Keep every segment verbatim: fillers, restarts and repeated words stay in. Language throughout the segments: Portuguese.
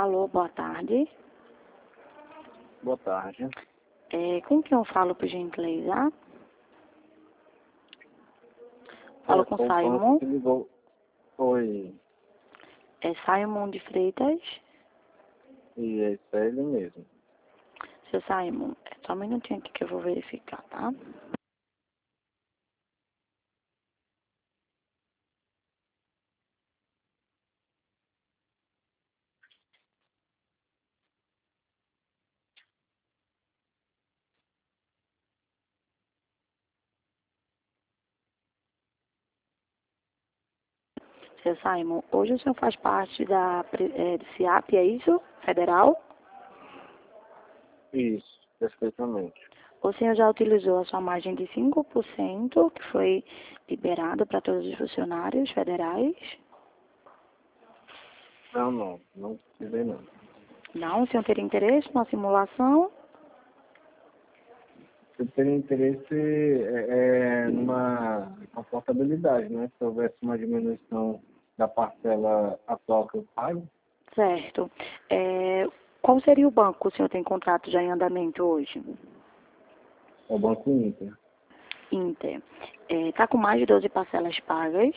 Alô, boa tarde. Boa tarde. É, com quem eu falo, por gentileza? Falo É, com foi o Simon. banco que ligou. Oi. É Simon de Freitas. E é isso é ele mesmo. Seu Simon, é só um minutinho aqui que eu vou verificar, tá? Seu Simon, hoje o senhor faz parte da pre- é, do SIAP, é isso? Federal? Isso, perfeitamente. O senhor já utilizou a sua margem de cinco por cento, que foi liberado para todos os funcionários federais? Não, não, não precisei não. Não, o senhor teria interesse na simulação? Eu teria interesse é, é, numa confortabilidade, né? Se houvesse uma diminuição da parcela atual que eu pago, Certo. É, qual seria o banco que o senhor tem contrato já em andamento hoje? é o Banco Inter. Inter. Está com mais de doze parcelas pagas?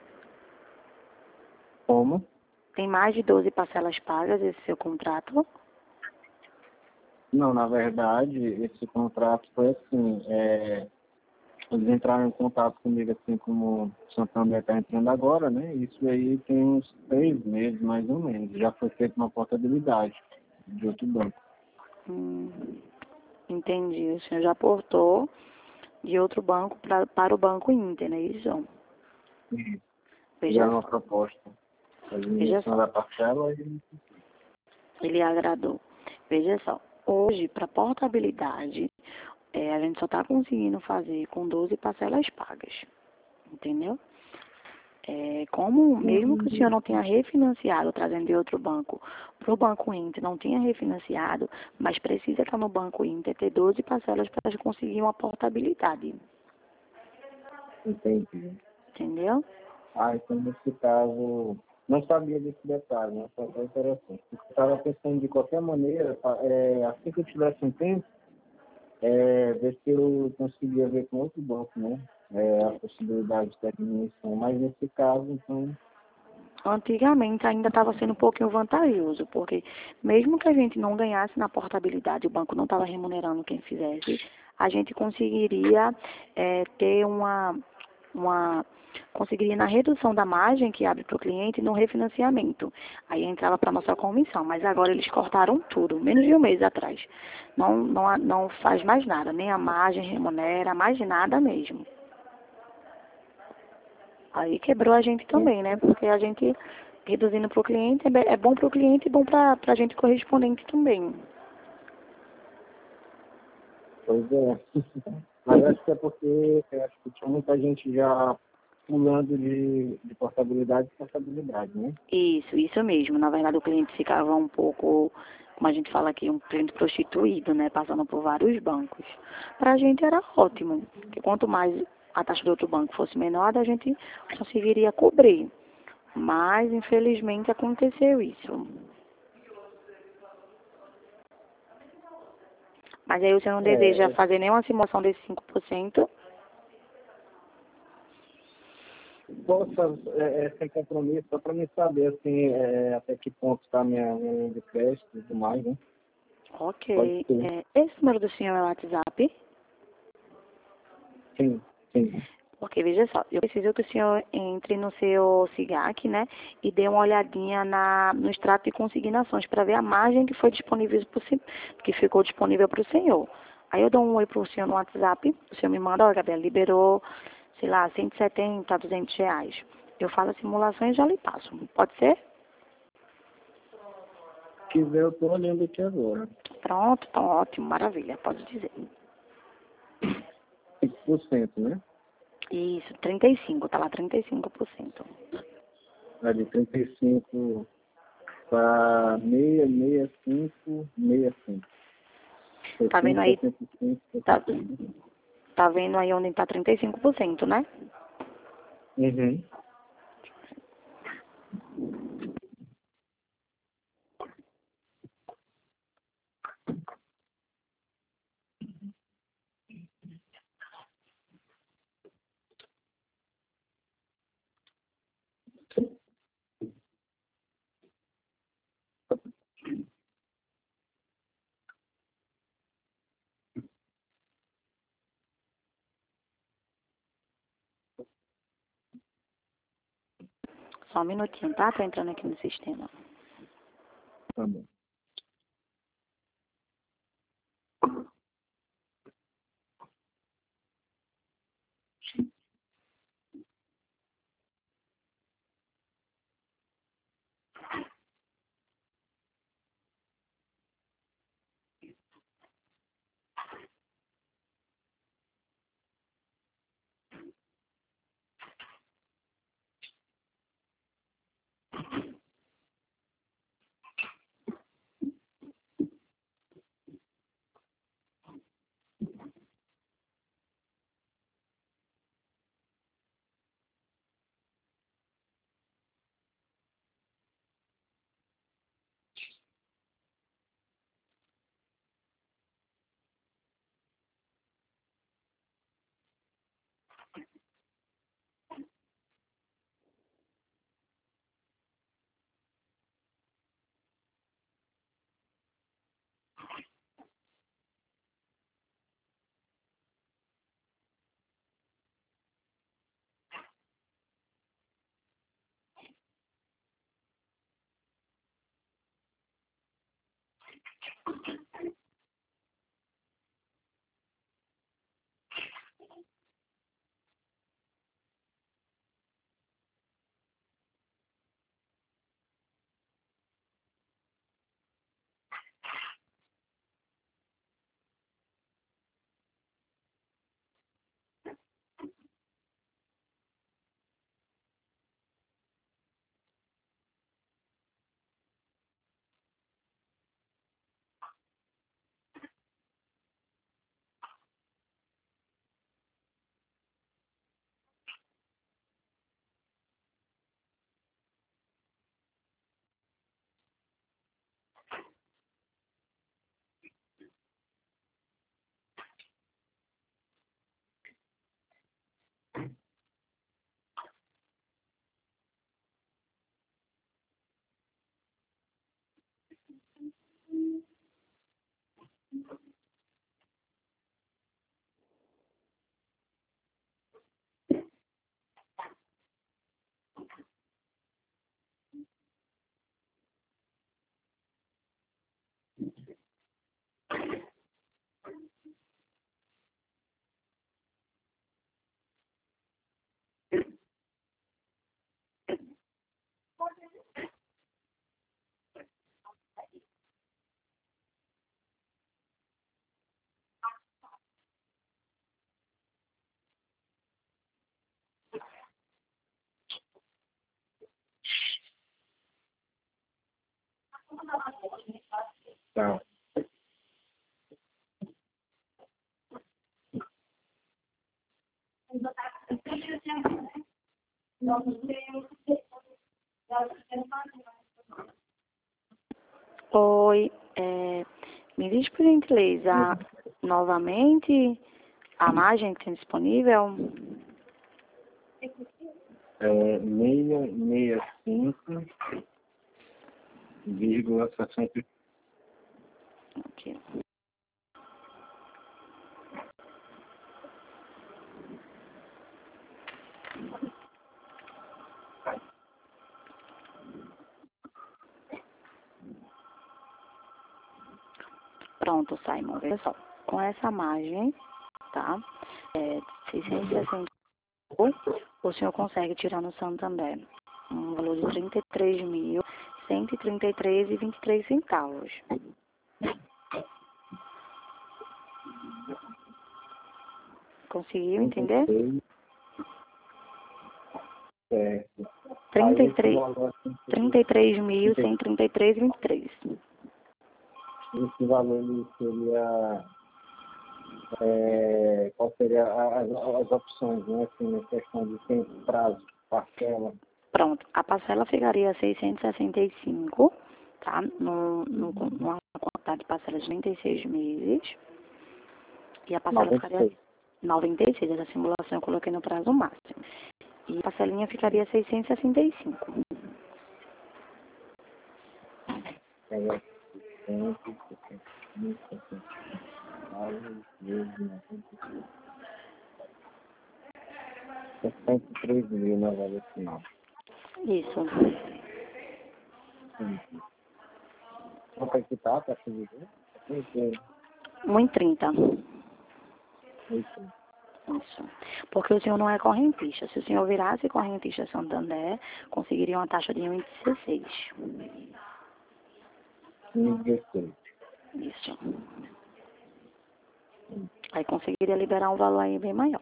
Como? Tem mais de doze parcelas pagas esse seu contrato? Não, na verdade, esse contrato foi assim, é, eles entraram em contato comigo assim como o Santander está entrando agora, né? Isso aí tem uns três meses, mais ou menos. Já foi feita uma portabilidade de outro banco. Hum, entendi. O senhor já aportou de outro banco pra, para o Banco Inter, não é isso? E Veja fizeram uma só. proposta. A Veja diminuição só. da parcela e Ele agradou. Veja só. Hoje, para portabilidade, é, a gente só está conseguindo fazer com doze parcelas pagas. Entendeu? É, como mesmo que o senhor não tenha refinanciado, trazendo de outro banco para o Banco Inter, não tenha refinanciado, mas precisa estar no Banco Inter, ter doze parcelas para conseguir uma portabilidade. entendi. Entendeu? Ah, então nesse caso, não sabia desse detalhe, né? Foi até interessante. Eu estava pensando de qualquer maneira, é, assim que eu tivesse um tempo, é, ver se eu conseguia ver com outro banco, né? É, a possibilidade de diminuição. Mas nesse caso, então, Antigamente ainda estava sendo um pouquinho vantajoso, porque mesmo que a gente não ganhasse na portabilidade, o banco não estava remunerando quem fizesse, a gente conseguiria é, ter uma, uma conseguiria na redução da margem que abre para o cliente no refinanciamento. Aí entrava para a nossa comissão, mas agora eles cortaram tudo, menos de um mês atrás. Não, não, não faz mais nada, nem a margem remunera, mais nada mesmo. Aí quebrou a gente também, né? Porque a gente reduzindo para o cliente é be- é bom para o cliente e bom para a gente correspondente também. pois é. Mas acho que é porque eu acho que tinha muita gente já pulando de, de portabilidade em portabilidade, né? Isso, isso mesmo. Na verdade o cliente ficava um pouco, como a gente fala aqui, um cliente prostituído, né? Passando por vários bancos. Para a gente era ótimo, porque quanto mais a taxa do outro banco fosse menor, a gente conseguiria cobrir. Mas infelizmente aconteceu isso. Mas aí você não deseja É, fazer nenhuma simulação desse cinco por cento? possa, é, é, sem compromisso, só para me saber assim, é, até que ponto está minha, minha linha de crédito e tudo mais, né? Pode Ok. ser. É, esse número do senhor é o WhatsApp? Sim, sim. Porque, veja só, eu preciso que o senhor entre no seu SIGAC, né, e dê uma olhadinha na, no extrato de consignações para ver a margem que foi disponível pro, sen- que ficou disponível para o senhor. Aí eu dou um oi para o senhor no WhatsApp, o senhor me manda, ó, Gabriela, liberou, sei lá, cento e setenta, duzentos reais. Eu faço a simulação e já lhe passo. Pode ser? Se quiser, eu estou olhando aqui agora. Pronto, tá ótimo, maravilha, pode dizer. cinco por cento, né? Isso, trinta e cinco, tá lá, trinta e cinco por cento. Tá de trinta e cinco para seis, sessenta e cinco, sessenta e cinco. Tá vendo aí? setenta e cinco, Tá, setenta e cinco. tá vendo aí onde tá trinta e cinco por cento, né? Uhum. Só um minutinho, tá? Tô entrando aqui no sistema. Tá bom. Tá. Oi, é, me diz por gentileza novamente a margem que tem disponível. É seiscentos e sessenta e cinco vírgula sessenta. Aqui. Pronto, Simon, veja só. Com essa margem, tá? É, seiscentos e sessenta e cinco, o senhor consegue tirar no Santander um valor de trinta e três mil, cento e trinta e três e vinte e três centavos. Conseguiu entender? Certo. trinta Aí e esse três, valor, assim, trinta e três mil, cento e trinta e três e vinte e três. esse valor ele seria, é, qual seria a- as, as opções, né, assim, na questão de tempo, prazo, parcela. Pronto, a parcela ficaria seiscentos e sessenta e cinco, tá? No, no, numa quantidade de parcela de trinta e seis meses. E a parcela noventa e ficaria seis. noventa e seis, essa simulação eu coloquei no prazo máximo. E a parcelinha ficaria seiscentos e sessenta e cinco. É, cento e sessenta e nove vezes noventa e seis. sessenta e três mil na valor final. Isso. Sim. Quanto é que tá a taxa de juros? um e trinta. Isso. Isso. Porque o senhor não é correntista. Se o senhor virasse correntista Santander, conseguiria uma taxa de um e dezesseis. um e dezesseis. Isso. Aí conseguiria liberar um valor aí bem maior.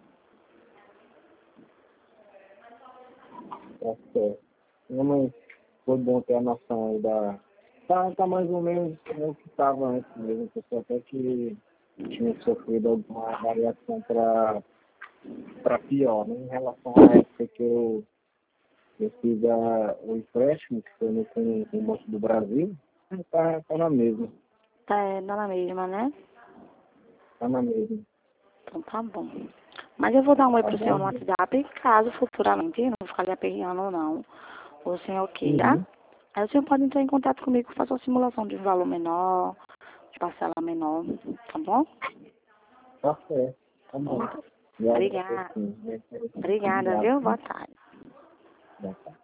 Tá certo. Não, mas foi bom ter a noção aí da... Tá, tá mais ou menos o que estava antes mesmo. Pessoal até que tinha sofrido alguma variação para para pior, né? Em relação à época que eu, eu fiz a, o empréstimo, que foi no, com, com o Banco do Brasil, tá, tá na mesma. Tá, é, dá na mesma, né? Tá na mesma. Então tá bom. Mas eu vou dar um oi Tá pro senhor no bom? WhatsApp, caso futuramente, não ficar lhe aperreando ou não, o senhor queira. Uhum. Aí o senhor pode entrar em contato comigo, fazer uma simulação de valor menor, de parcela menor, tá bom? Tá certo. Tá bom. Então, E aí, obrigada. sim, é interessante. Obrigada, Obrigado. viu? Boa tarde. Boa tarde.